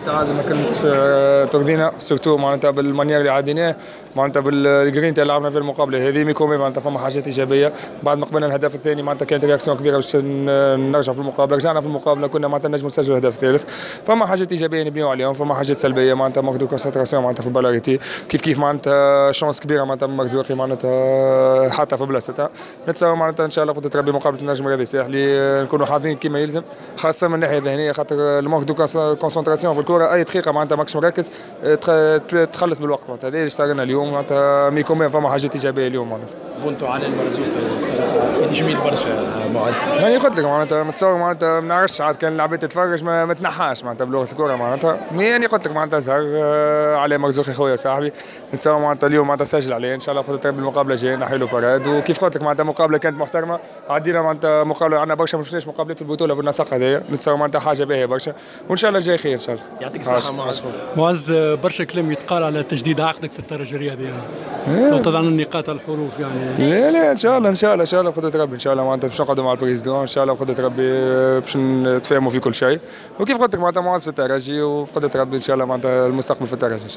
السعادة ما كنتش ترضينا سورتو معناتها بالمانيير اللي عاديناه معناتها بالجرين اللي لعبنا في المقابله هذه ميكومي معناتها فما حاجات ايجابيه بعد ما قبلنا الهدف الثاني معناتها كانت رياكسيون كبيره باش نرجع في المقابله رجعنا في المقابله كنا معناتها نجم نسجل الهدف الثالث فما حاجات ايجابيه نبنيو عليهم فما حاجات سلبيه معناتها ماخذ كونسنتراسيون معناتها في البلاريتي كيف معناتها شانس كبيره معناتها من مرزوقي معناتها حتى في بلاصتها نتصور معناتها ان شاء الله قدرت ربي مقابله النجم الرياضي الساحلي نكونوا حاضرين كما يلزم خاصه من الناحيه الذهنيه خاطر المونك دو كونسنتراسيون في الكره اي دقيقه معناتها ماكش مركز تخلص بالوقت معناتها هذا اللي اشتغلنا اليوم معناتها ميكومي فما حاجات ايجابيه اليوم معناتها بونتو على المرزوق بصراحه جميل برشا معز. يعني قلت لك معناتها متصور معناتها ما نعرفش عاد كان العباد تتفرج ما تنحاش معناتها بلغه الكره معناتها يعني قلت لك معناتها زهر على مرزوقي خويا وصاحبي نتصور معناتها اليوم معناتها سجل عليه ان شاء الله قدرت بالمقابله الجايه نحي له باراد وكيف قلت لك معناتها مقابله كانت محترمه عدينا معناتها مقابله عندنا برشا ما شفناش مقابلات في البطوله بالنسق هذايا نتصور معناتها حاجه باهيه برشا وان شاء الله الجاي خير ان شاء الله. يعطيك الصحه معز. معز برشا كلام يتقال على تجديد عقدك في الدرجه الرياضيه لو تضعنا النقاط الحروف يعني لا ان شاء الله بقدرة ربي ان شاء الله معناتها باش نقعدوا مع البريزيدون ان شاء الله بقدرة ربي باش نتفاهموا في كل شيء وكيف قلت لك معناتها معز في الترجي وبقدرة ربي ان شاء الله معناتها المستقبل في الترجي.